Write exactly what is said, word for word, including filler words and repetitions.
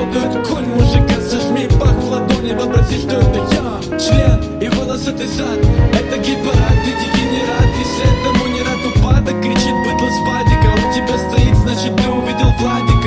преследует конь мужика. Сожми пах в ладони, вообрази, что это я. Член и волосы ты зад, это гей-парад, ты дегенерат. Если этому не рад упадок, кричит быдло с падика. Он у тебя стоит, значит ты увидел Владика.